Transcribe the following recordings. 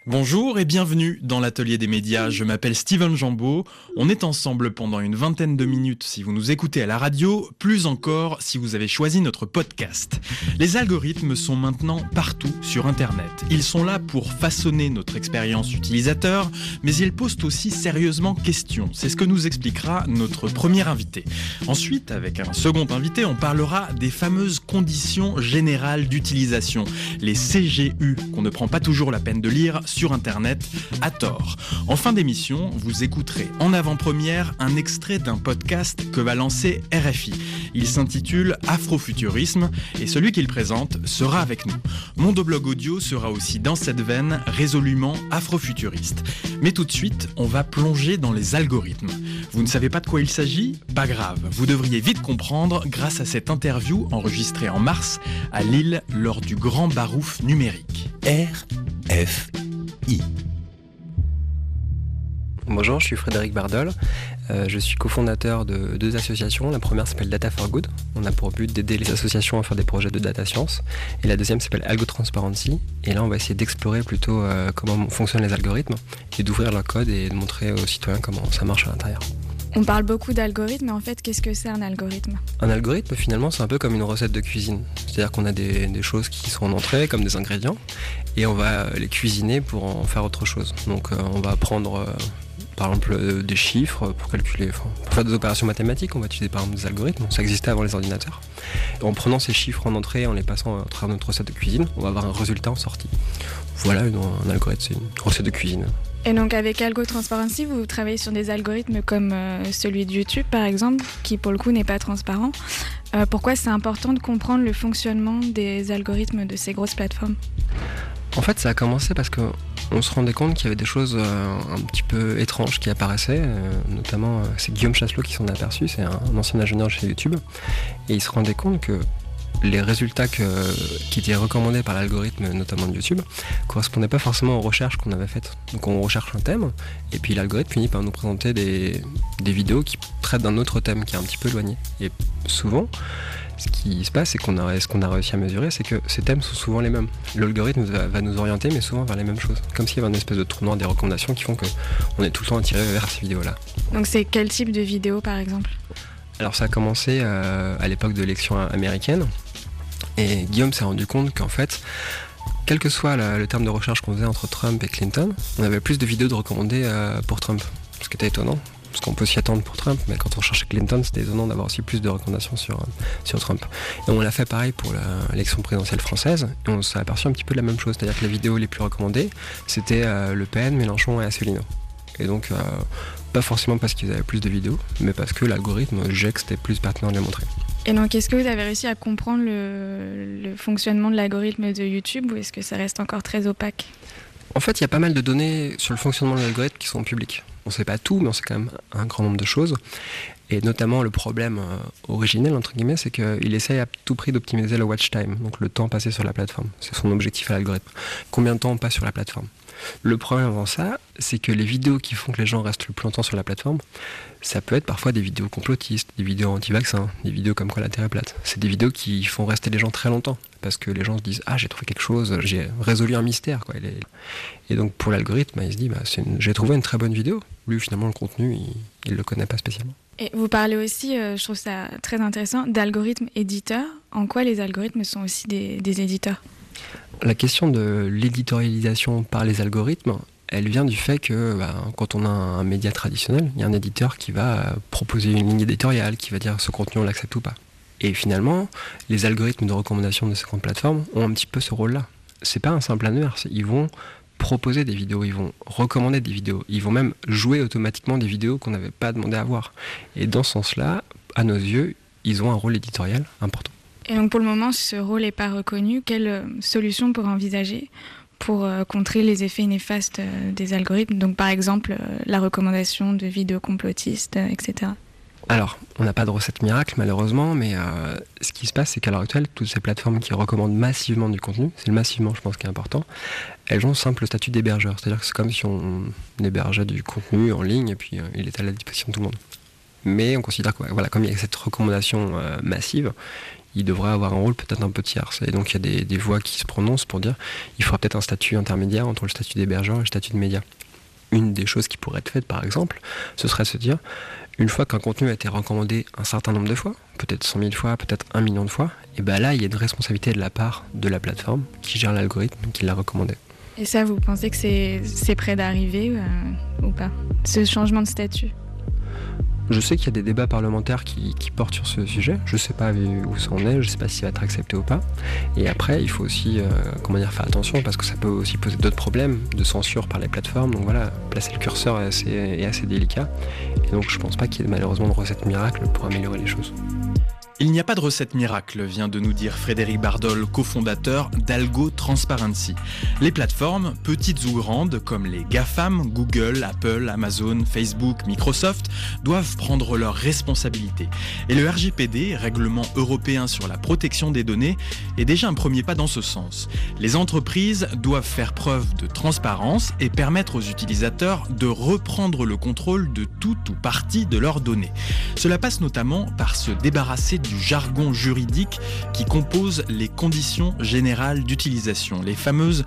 Bonjour et bienvenue dans l'Atelier des médias, je m'appelle Steven Jambeau. On est ensemble pendant une vingtaine de minutes si vous nous écoutez à la radio, plus encore si vous avez choisi notre podcast. Les algorithmes sont maintenant partout sur Internet. Ils sont là pour façonner notre expérience utilisateur, mais ils posent aussi sérieusement question. C'est ce que nous expliquera notre premier invité. Ensuite, avec un second invité, on parlera des fameuses conditions générales d'utilisation, les CGU, qu'on ne prend pas toujours la peine de lire sur Internet à tort. En fin d'émission, vous écouterez en avant-première un extrait d'un podcast que va lancer RFI. Il s'intitule Afrofuturisme et celui qu'il présente sera avec nous. Mondoblog Audio sera aussi dans cette veine résolument afrofuturiste. Mais tout de suite, on va plonger dans les algorithmes. Vous ne savez pas de quoi il s'agit ? Pas grave, vous devriez vite comprendre grâce à cette interview enregistrée en mars à Lille lors du Grand Barouf numérique. RFI. Bonjour, je suis Frédéric Bardol. Je suis cofondateur de deux associations. La première s'appelle Data for Good. On a pour but d'aider les associations à faire des projets de data science. Et la deuxième s'appelle Algo Transparency. Et là, on va essayer d'explorer plutôt comment fonctionnent les algorithmes et d'ouvrir leur code et de montrer aux citoyens comment ça marche à l'intérieur. On parle beaucoup d'algorithmes, mais en fait, qu'est-ce que c'est un algorithme ? Un algorithme, finalement, c'est un peu comme une recette de cuisine. C'est-à-dire qu'on a des choses qui sont en entrée, comme des ingrédients, et on va les cuisiner pour en faire autre chose. Donc, on va prendre, par exemple, des chiffres pour calculer, pour faire des opérations mathématiques, on va utiliser par exemple des algorithmes. Ça existait avant les ordinateurs. En prenant ces chiffres en entrée, en les passant à travers notre recette de cuisine, on va avoir un résultat en sortie. Voilà, un algorithme, c'est une recette de cuisine. Et donc avec Algo Transparency, vous travaillez sur des algorithmes comme celui de YouTube par exemple, qui pour le coup n'est pas transparent. Pourquoi c'est important de comprendre le fonctionnement des algorithmes de ces grosses plateformes ? En fait, ça a commencé parce qu'on se rendait compte qu'il y avait des choses un petit peu étranges qui apparaissaient, notamment c'est Guillaume Chasselot qui s'en est aperçu, c'est un ancien ingénieur chez YouTube, et il se rendait compte que les résultats qui étaient recommandés par l'algorithme, notamment de YouTube, ne correspondaient pas forcément aux recherches qu'on avait faites. Donc on recherche un thème, et puis l'algorithme finit par nous présenter des vidéos qui traitent d'un autre thème qui est un petit peu éloigné. Et souvent, ce qui se passe, c'est ce qu'on a réussi à mesurer, c'est que ces thèmes sont souvent les mêmes. L'algorithme va nous orienter, mais souvent vers les mêmes choses. Comme s'il y avait une espèce de trou noir des recommandations qui font qu'on est tout le temps attiré vers ces vidéos-là. Donc c'est quel type de vidéo par exemple ? Alors ça a commencé à l'époque de l'élection américaine. Et Guillaume s'est rendu compte qu'en fait, quel que soit le terme de recherche qu'on faisait entre Trump et Clinton, on avait plus de vidéos de recommandées pour Trump. Ce qui était étonnant, parce qu'on peut s'y attendre pour Trump, mais quand on cherchait Clinton, c'était étonnant d'avoir aussi plus de recommandations sur Trump. Et on l'a fait pareil pour l'élection présidentielle française, et on s'est aperçu un petit peu de la même chose, c'est-à-dire que les vidéos les plus recommandées, c'était Le Pen, Mélenchon et Asselineau. Et donc, pas forcément parce qu'ils avaient plus de vidéos, mais parce que l'algorithme jugeait que c'était plus pertinent de les montrer. Et donc, est-ce que vous avez réussi à comprendre le fonctionnement de l'algorithme de YouTube ou est-ce que ça reste encore très opaque ? En fait, il y a pas mal de données sur le fonctionnement de l'algorithme qui sont publiques. On ne sait pas tout, mais on sait quand même un grand nombre de choses. Et notamment, le problème originel, entre guillemets, c'est qu'il essaye à tout prix d'optimiser le watch time, donc le temps passé sur la plateforme. C'est son objectif à l'algorithme. Combien de temps on passe sur la plateforme ? Le problème avant ça, c'est que les vidéos qui font que les gens restent le plus longtemps sur la plateforme, ça peut être parfois des vidéos complotistes, des vidéos anti-vaccins, des vidéos comme quoi la Terre est plate. C'est des vidéos qui font rester les gens très longtemps, parce que les gens se disent « Ah, j'ai trouvé quelque chose, j'ai résolu un mystère. » Et donc pour l'algorithme, il se dit j'ai trouvé une très bonne vidéo. Lui, finalement, le contenu, il le connaît pas spécialement. Et vous parlez aussi, je trouve ça très intéressant, d'algorithmes éditeurs. En quoi les algorithmes sont aussi des éditeurs ? La question de l'éditorialisation par les algorithmes, elle vient du fait que quand on a un média traditionnel, il y a un éditeur qui va proposer une ligne éditoriale, qui va dire ce contenu on l'accepte ou pas. Et finalement, les algorithmes de recommandation de ces grandes plateformes ont un petit peu ce rôle-là. C'est pas un simple annuaire, ils vont proposer des vidéos, ils vont recommander des vidéos, ils vont même jouer automatiquement des vidéos qu'on n'avait pas demandé à voir. Et dans ce sens-là, à nos yeux, ils ont un rôle éditorial important. Et donc pour le moment, ce rôle n'est pas reconnu. Quelle solution on pourrait envisager pour contrer les effets néfastes des algorithmes ? Donc par exemple, la recommandation de vidéos complotistes, etc. Alors, on n'a pas de recette miracle malheureusement, mais ce qui se passe, c'est qu'à l'heure actuelle, toutes ces plateformes qui recommandent massivement du contenu, c'est le massivement je pense qui est important, elles ont simple statut d'hébergeur. C'est-à-dire que c'est comme si on hébergeait du contenu en ligne et puis il est à la disposition de tout le monde. mais on considère que comme il y a cette recommandation massive, il devrait avoir un rôle peut-être un peu tierce. Et donc il y a des voix qui se prononcent pour dire qu'il faudra peut-être un statut intermédiaire entre le statut d'hébergeur et le statut de média. Une des choses qui pourrait être faite, par exemple, ce serait de se dire, une fois qu'un contenu a été recommandé un certain nombre de fois, peut-être 100 000 fois, peut-être 1 million de fois, et bien là, il y a une responsabilité de la part de la plateforme qui gère l'algorithme qui l'a recommandé. Et ça, vous pensez que c'est près d'arriver ou pas, ce changement de statut ? Je sais qu'il y a des débats parlementaires qui portent sur ce sujet. Je ne sais pas où ça en est, je ne sais pas s'il va être accepté ou pas. Et après, il faut aussi faire attention parce que ça peut aussi poser d'autres problèmes de censure par les plateformes. Donc voilà, placer le curseur est assez délicat. Et donc je ne pense pas qu'il y ait malheureusement de recette miracle pour améliorer les choses. Il n'y a pas de recette miracle, vient de nous dire Frédéric Bardol, cofondateur d'Algo Transparency. Les plateformes, petites ou grandes, comme les GAFAM, Google, Apple, Amazon, Facebook, Microsoft, doivent prendre leurs responsabilités. Et le RGPD, Règlement européen sur la protection des données, est déjà un premier pas dans ce sens. Les entreprises doivent faire preuve de transparence et permettre aux utilisateurs de reprendre le contrôle de tout ou partie de leurs données. Cela passe notamment par se débarrasser du jargon juridique qui compose les conditions générales d'utilisation, les fameuses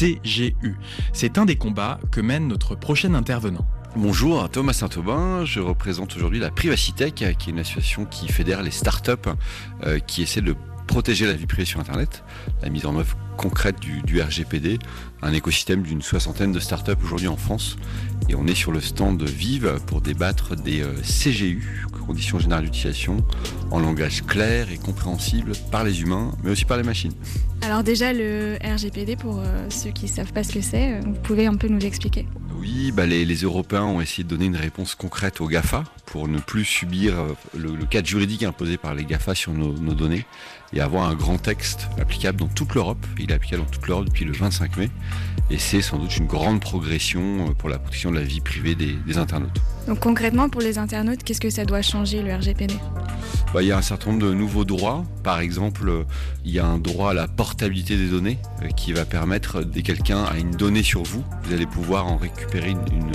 CGU. C'est un des combats que mène notre prochain intervenant. Bonjour, Thomas Saint-Aubin, je représente aujourd'hui la Privacitech, qui est une association qui fédère les startups qui essaient de protéger la vie privée sur Internet, la mise en œuvre concrète du RGPD, un écosystème d'une 60aine de startups aujourd'hui en France. Et on est sur le stand Vive pour débattre des CGU, conditions générales d'utilisation, en langage clair et compréhensible par les humains, mais aussi par les machines. Alors déjà, le RGPD, pour ceux qui ne savent pas ce que c'est, vous pouvez un peu nous expliquer ? Oui, les Européens ont essayé de donner une réponse concrète aux GAFA pour ne plus subir le cadre juridique imposé par les GAFA sur nos données et avoir un grand texte applicable dans toute l'Europe. Il est applicable dans toute l'Europe depuis le 25 mai et c'est sans doute une grande progression pour la protection de la vie privée des internautes. Donc concrètement, pour les internautes, qu'est-ce que ça doit changer, le RGPD ? Il y a un certain nombre de nouveaux droits. Par exemple, il y a un droit à la portabilité des données qui va permettre, dès que quelqu'un a une donnée sur vous, vous allez pouvoir en récupérer une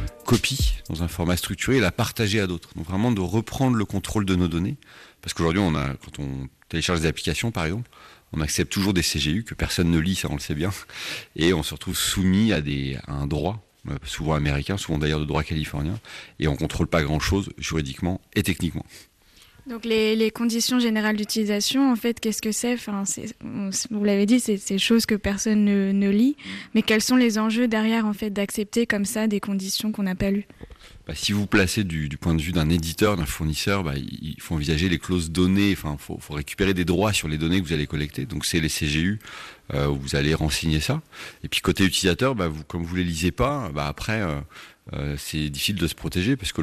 copie dans un format structuré et la partager à d'autres. Donc vraiment de reprendre le contrôle de nos données. Parce qu'aujourd'hui, quand on télécharge des applications, par exemple, on accepte toujours des CGU que personne ne lit, ça on le sait bien. Et on se retrouve soumis à un droit, souvent américain, souvent d'ailleurs de droit californien. Et on ne contrôle pas grand-chose juridiquement et techniquement. Donc les conditions générales d'utilisation, en fait, qu'est-ce que c'est ? Vous l'avez dit, c'est ces choses que personne ne lit. Mais quels sont les enjeux derrière, en fait, d'accepter comme ça des conditions qu'on n'a pas lues ? Si vous placez du point de vue d'un éditeur, d'un fournisseur, il faut envisager les clauses données. Faut récupérer des droits sur les données que vous allez collecter. Donc c'est les CGU où vous allez renseigner ça. Et puis côté utilisateur, comme vous les lisez pas, après c'est difficile de se protéger parce que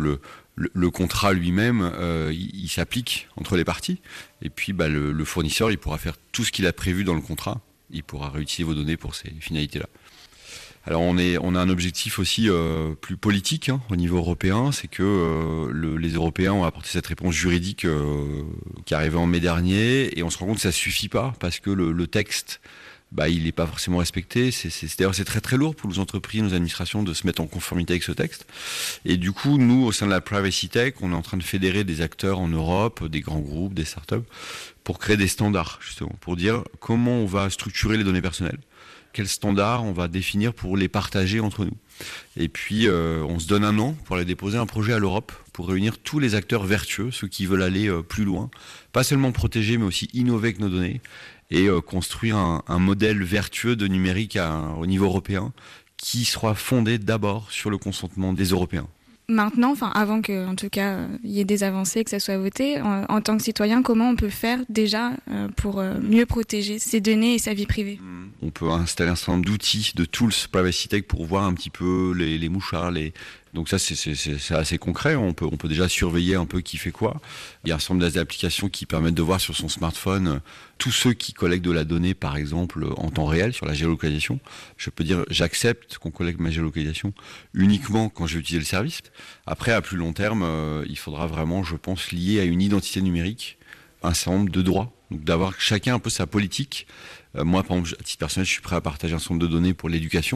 le contrat lui-même, il s'applique entre les parties. Et puis le fournisseur, il pourra faire tout ce qu'il a prévu dans le contrat. Il pourra réutiliser vos données pour ces finalités-là. Alors on a un objectif aussi plus politique au niveau européen, c'est que les Européens ont apporté cette réponse juridique qui est arrivée en mai dernier, et on se rend compte que ça suffit pas parce que le texte, il n'est pas forcément respecté. D'ailleurs c'est très très lourd pour nos entreprises, nos administrations de se mettre en conformité avec ce texte. Et du coup, nous au sein de la Privacitech, on est en train de fédérer des acteurs en Europe, des grands groupes, des startups, pour créer des standards justement, pour dire comment on va structurer les données personnelles. Quels standards on va définir pour les partager entre nous. Et puis, on se donne un an pour aller déposer un projet à l'Europe, pour réunir tous les acteurs vertueux, ceux qui veulent aller plus loin, pas seulement protéger, mais aussi innover avec nos données, et construire un modèle vertueux de numérique au niveau européen, qui sera fondé d'abord sur le consentement des Européens. Maintenant, avant que, en tout cas, il y ait des avancées, que ça soit voté, en tant que citoyen, comment on peut faire déjà pour mieux protéger ses données et sa vie privée ? On peut installer un certain nombre d'outils, de tools Privacitech pour voir un petit peu les mouchards, Donc ça, c'est assez concret. On peut déjà surveiller un peu qui fait quoi. Il y a un certain nombre d'applications qui permettent de voir sur son smartphone tous ceux qui collectent de la donnée, par exemple, en temps réel, sur la géolocalisation. Je peux dire, j'accepte qu'on collecte ma géolocalisation uniquement quand je vais utiliser le service. Après, à plus long terme, il faudra vraiment, je pense, lier à une identité numérique un certain nombre de droits. Donc d'avoir chacun un peu sa politique. Moi, par exemple, à titre personnel, je suis prêt à partager un certain nombre de données pour l'éducation.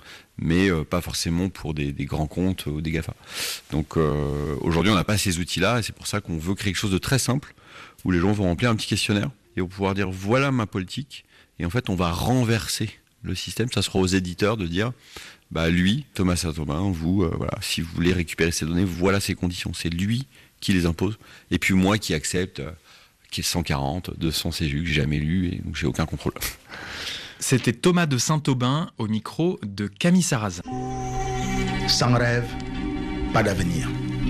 mais pas forcément pour des grands comptes ou des GAFA. Donc aujourd'hui, on n'a pas ces outils-là, et c'est pour ça qu'on veut créer quelque chose de très simple, où les gens vont remplir un petit questionnaire, et vont pouvoir dire, voilà ma politique, et en fait, on va renverser le système. Ça sera aux éditeurs de dire, lui, Thomas Saint-Aubin, vous, voilà, si vous voulez récupérer ces données, voilà ses conditions. C'est lui qui les impose, et puis moi qui accepte qui est 140, 200 CGU que j'ai jamais lu, et donc j'ai aucun contrôle. C'était Thomas de Saint-Aubin au micro de Camille Sarrazin. Sans rêve, pas d'avenir.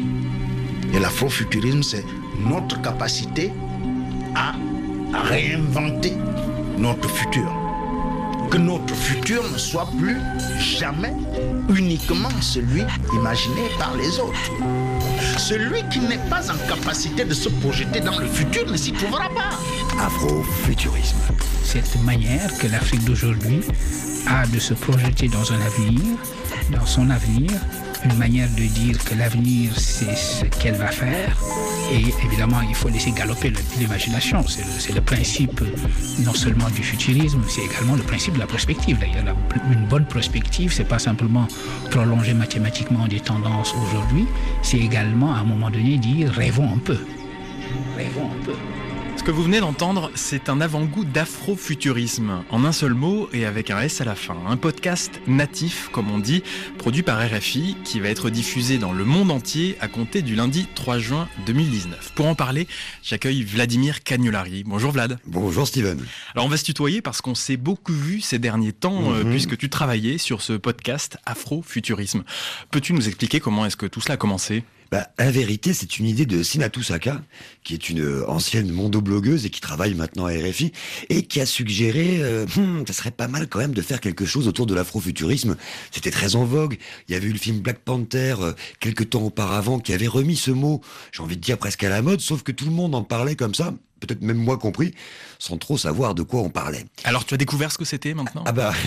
Et l'afrofuturisme, c'est notre capacité à réinventer notre futur. Que notre futur ne soit plus jamais uniquement celui imaginé par les autres. Celui qui n'est pas en capacité de se projeter dans le futur ne s'y trouvera pas. Afrofuturisme. Cette manière que l'Afrique d'aujourd'hui a de se projeter dans un avenir, dans son avenir, une manière de dire que l'avenir c'est ce qu'elle va faire, et évidemment il faut laisser galoper l'imagination. C'est le principe non seulement du futurisme, c'est également le principe de la prospective. D'ailleurs, une bonne prospective, c'est pas simplement prolonger mathématiquement des tendances aujourd'hui, c'est également à un moment donné dire rêvons un peu. Rêvons un peu. Ce que vous venez d'entendre, c'est un avant-goût d'afrofuturisme, en un seul mot et avec un S à la fin. Un podcast natif, comme on dit, produit par RFI, qui va être diffusé dans le monde entier à compter du lundi 3 juin 2019. Pour en parler, j'accueille Vladimir Cagnolari. Bonjour Vlad. Bonjour Steven. Alors on va se tutoyer parce qu'on s'est beaucoup vu ces derniers temps, puisque tu travaillais sur ce podcast Afrofuturisme. Peux-tu nous expliquer comment est-ce que tout cela a commencé ? La vérité, c'est une idée de Sinatou Saka, qui est une ancienne mondoblogueuse et qui travaille maintenant à RFI, et qui a suggéré, ça serait pas mal quand même de faire quelque chose autour de l'afrofuturisme. C'était très en vogue. Il y avait eu le film Black Panther, quelques temps auparavant, qui avait remis ce mot, j'ai envie de dire presque à la mode, sauf que tout le monde en parlait comme ça, peut-être même moi compris, sans trop savoir de quoi on parlait. Alors tu as découvert ce que c'était maintenant ?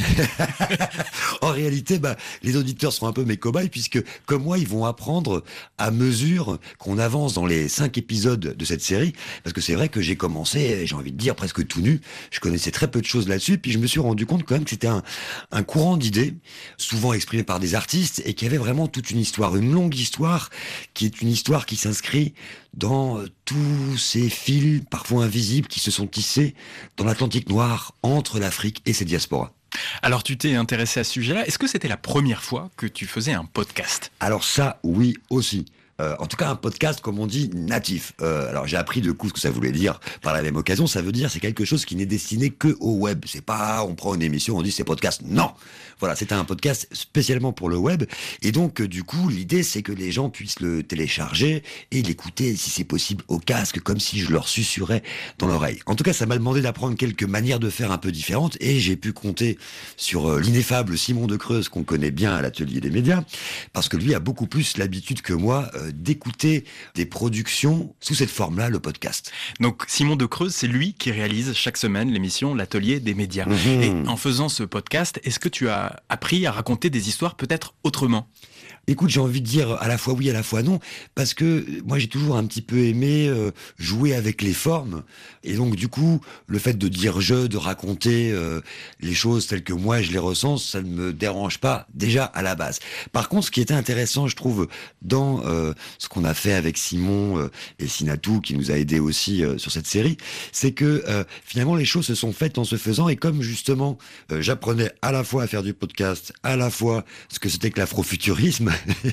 En réalité, les auditeurs seront un peu mes cobayes, puisque comme moi, ils vont apprendre à mesure qu'on avance dans les 5 épisodes de cette série, parce que c'est vrai que j'ai commencé, j'ai envie de dire, presque tout nu. Je connaissais très peu de choses là-dessus, puis je me suis rendu compte quand même que c'était un courant d'idées, souvent exprimé par des artistes, et qui avait vraiment toute une histoire, une longue histoire, qui est une histoire qui s'inscrit dans tous ces fils, parfois invisibles, qui se sont tissés dans l'Atlantique noir, entre l'Afrique et ses diasporas. Alors tu t'es intéressé à ce sujet-là. Est-ce que c'était la première fois que tu faisais un podcast ? Alors ça, oui, aussi. En tout cas, un podcast, comme on dit, natif. Alors, j'ai appris de coup ce que ça voulait dire par la même occasion. Ça veut dire c'est quelque chose qui n'est destiné que au web. C'est pas, on prend une émission, on dit c'est podcast. Non! Voilà, c'est un podcast spécialement pour le web. Et donc, du coup, l'idée, c'est que les gens puissent le télécharger et l'écouter, si c'est possible, au casque, comme si je leur susurrais dans l'oreille. En tout cas, ça m'a demandé d'apprendre quelques manières de faire un peu différentes, et j'ai pu compter sur l'ineffable Simon de Creuse, qu'on connaît bien à l'Atelier des médias, parce que lui a beaucoup plus l'habitude que moi d'écouter des productions sous cette forme-là, le podcast. Donc Simon de Creuse, c'est lui qui réalise chaque semaine l'émission L'Atelier des médias. Et en faisant ce podcast, est-ce que tu as appris à raconter des histoires peut-être autrement ? Écoute, j'ai envie de dire à la fois oui, à la fois non, parce que moi j'ai toujours un petit peu aimé jouer avec les formes, et donc du coup, le fait de dire de raconter les choses telles que moi je les ressens, ça ne me dérange pas déjà à la base. Par contre, ce qui était intéressant, je trouve, dans ce qu'on a fait avec Simon et Sinatou, qui nous a aidés aussi sur cette série, c'est que finalement les choses se sont faites en se faisant, et comme justement j'apprenais à la fois à faire du podcast, à la fois ce que c'était que l'afrofuturisme,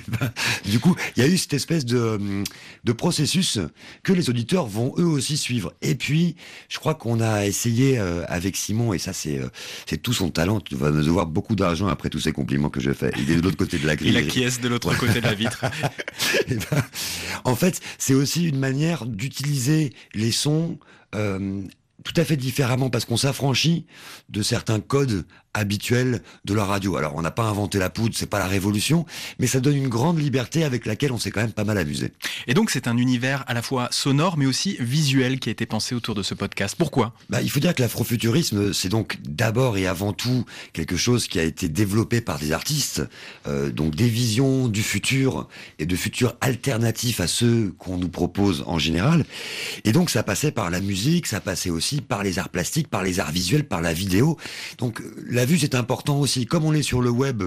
du coup, il y a eu cette espèce de processus que les auditeurs vont eux aussi suivre. Et puis, je crois qu'on a essayé avec Simon, et ça c'est tout son talent. Tu vas devoir beaucoup d'argent après tous ces compliments que je fais. Il est de l'autre côté de la grille. Il acquiesce de l'autre côté de la vitre. En fait, c'est aussi une manière d'utiliser les sons tout à fait différemment, parce qu'on s'affranchit de certains codes habituels de la radio. Alors, on n'a pas inventé la poudre, c'est pas la révolution, mais ça donne une grande liberté avec laquelle on s'est quand même pas mal amusé. Et donc, c'est un univers à la fois sonore, mais aussi visuel qui a été pensé autour de ce podcast. Pourquoi ? Il faut dire que l'afrofuturisme, c'est donc d'abord et avant tout quelque chose qui a été développé par des artistes, donc des visions du futur et de futurs alternatifs à ceux qu'on nous propose en général. Et donc, ça passait par la musique, ça passait aussi par les arts plastiques, par les arts visuels, par la vidéo. Donc, la vue, c'est important aussi. Comme on est sur le web,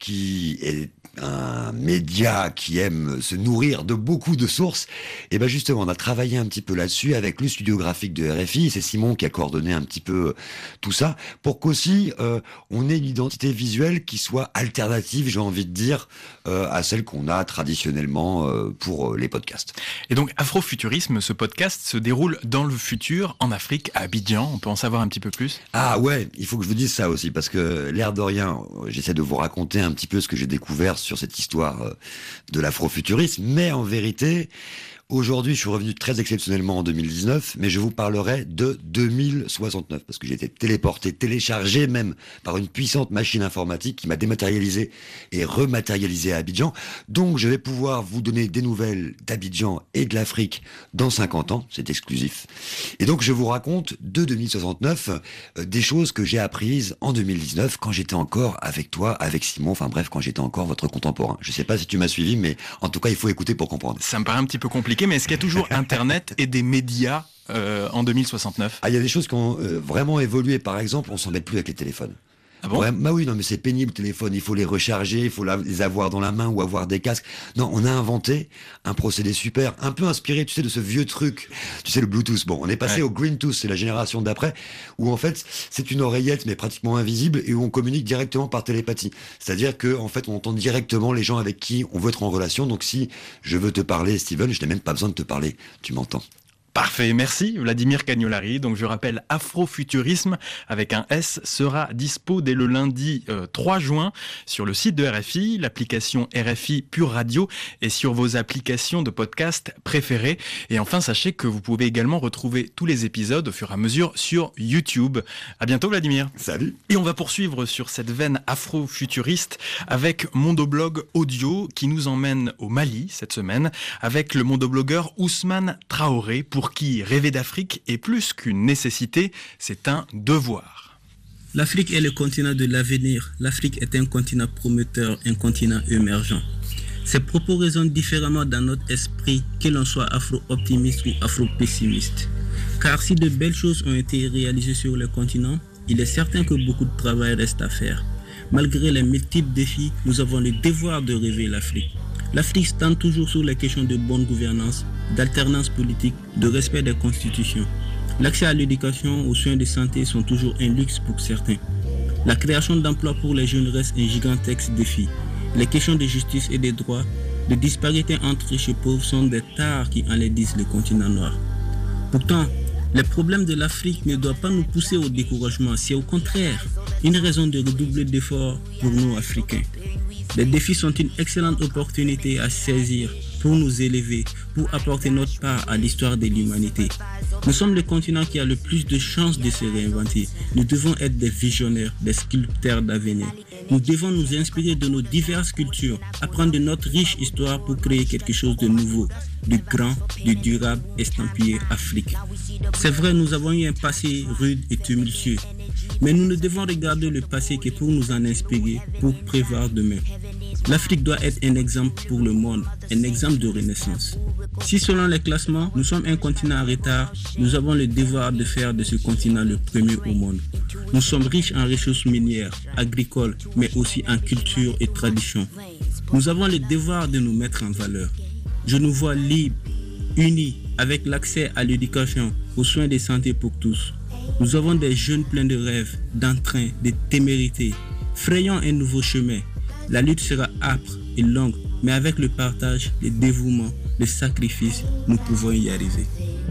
qui est un média qui aime se nourrir de beaucoup de sources, et ben justement, on a travaillé un petit peu là-dessus avec le studio graphique de RFI. C'est Simon qui a coordonné un petit peu tout ça pour qu'aussi on ait une identité visuelle qui soit alternative, j'ai envie de dire, à celle qu'on a traditionnellement pour les podcasts. Et donc, Afrofuturisme, ce podcast se déroule dans le futur, en Afrique, à Abidjan. On peut en savoir un petit peu plus ? Ah ouais, il faut que je vous dise ça aussi, parce que l'air de rien, j'essaie de vous raconter un petit peu ce que j'ai découvert sur cette histoire de l'afrofuturisme, mais en vérité, aujourd'hui, je suis revenu très exceptionnellement en 2019, mais je vous parlerai de 2069, parce que j'ai été téléchargé même par une puissante machine informatique qui m'a dématérialisé et rematérialisé à Abidjan. Donc, je vais pouvoir vous donner des nouvelles d'Abidjan et de l'Afrique dans 50 ans, c'est exclusif. Et donc, je vous raconte de 2069 des choses que j'ai apprises en 2019 quand j'étais encore avec toi, avec Simon, enfin bref, quand j'étais encore votre contemporain. Je sais pas si tu m'as suivi, mais en tout cas, il faut écouter pour comprendre. Ça me paraît un petit peu compliqué, mais est-ce qu'il y a toujours Internet et des médias en 2069 ? Ah, il y a des choses qui ont vraiment évolué. Par exemple, on s'embête plus avec les téléphones. Ah bon ? Ouais, bah oui, non, mais c'est pénible, le téléphone. Il faut les recharger, il faut les avoir dans la main ou avoir des casques. Non, on a inventé un procédé super, un peu inspiré, tu sais, de ce vieux truc. Tu sais, le Bluetooth. Bon, on est passé au Green Tooth, c'est la génération d'après, où en fait, c'est une oreillette, mais pratiquement invisible, et où on communique directement par télépathie. C'est-à-dire que, en fait, on entend directement les gens avec qui on veut être en relation. Donc, si je veux te parler, Steven, je n'ai même pas besoin de te parler. Tu m'entends. Parfait, merci Vladimir Cagnolari. Donc je rappelle, Afrofuturisme avec un S sera dispo dès le lundi 3 juin sur le site de RFI, l'application RFI Pure Radio et sur vos applications de podcast préférées. Et enfin, sachez que vous pouvez également retrouver tous les épisodes au fur et à mesure sur YouTube. À bientôt Vladimir. Salut. Et on va poursuivre sur cette veine afro-futuriste avec Mondoblog Audio qui nous emmène au Mali cette semaine avec le mondoblogueur Ousmane Traoré pour qui rêver d'Afrique est plus qu'une nécessité, c'est un devoir. L'Afrique est le continent de l'avenir. L'Afrique est un continent prometteur, un continent émergent. Ces propos résonnent différemment dans notre esprit, que l'on soit afro-optimiste ou afro-pessimiste. Car si de belles choses ont été réalisées sur le continent, il est certain que beaucoup de travail reste à faire. Malgré les multiples défis, nous avons le devoir de rêver l'Afrique. L'Afrique stand toujours sur les questions de bonne gouvernance, d'alternance politique, de respect des constitutions. L'accès à l'éducation, aux soins de santé sont toujours un luxe pour certains. La création d'emplois pour les jeunes reste un gigantesque défi. Les questions de justice et des droits, de disparité entre riches et pauvres sont des tares qui enlaidissent le continent noir. Pourtant, les problèmes de l'Afrique ne doivent pas nous pousser au découragement, c'est au contraire une raison de redoubler d'efforts pour nous Africains. Les défis sont une excellente opportunité à saisir pour nous élever, pour apporter notre part à l'histoire de l'humanité. Nous sommes le continent qui a le plus de chances de se réinventer. Nous devons être des visionnaires, des sculpteurs d'avenir. Nous devons nous inspirer de nos diverses cultures, apprendre de notre riche histoire pour créer quelque chose de nouveau, de grand, de durable, estampillé Afrique. C'est vrai, nous avons eu un passé rude et tumultueux, mais nous ne devons regarder le passé que pour nous en inspirer, pour prévoir demain. L'Afrique doit être un exemple pour le monde, un exemple de renaissance. Si selon les classements, nous sommes un continent en retard, nous avons le devoir de faire de ce continent le premier au monde. Nous sommes riches en ressources minières, agricoles, mais aussi en culture et tradition. Nous avons le devoir de nous mettre en valeur. Je nous vois libres, unis, avec l'accès à l'éducation, aux soins de santé pour tous. Nous avons des jeunes pleins de rêves, d'entrain, de témérité. Frayons un nouveau chemin. La lutte sera âpre et longue, mais avec le partage, le dévouement, le sacrifice, nous pouvons y arriver.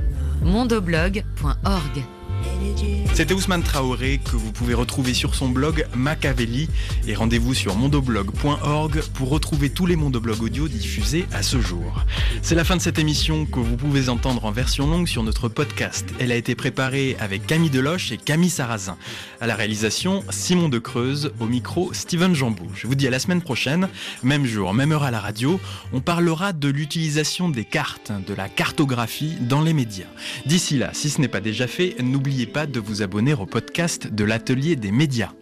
Mondoblog.org. C'était Ousmane Traoré que vous pouvez retrouver sur son blog Machiavelli et rendez-vous sur mondoblog.org pour retrouver tous les mondoblogs audio diffusés à ce jour. C'est la fin de cette émission que vous pouvez entendre en version longue sur notre podcast. Elle a été préparée avec Camille Deloche et Camille Sarrazin. À la réalisation, Simon de Creuse, au micro, Steven Jambou. Je vous dis à la semaine prochaine, même jour, même heure à la radio. On parlera de l'utilisation des cartes, de la cartographie dans les médias. D'ici là, si ce n'est pas déjà fait, n'oubliez pas de vous abonner au podcast de l'Atelier des médias.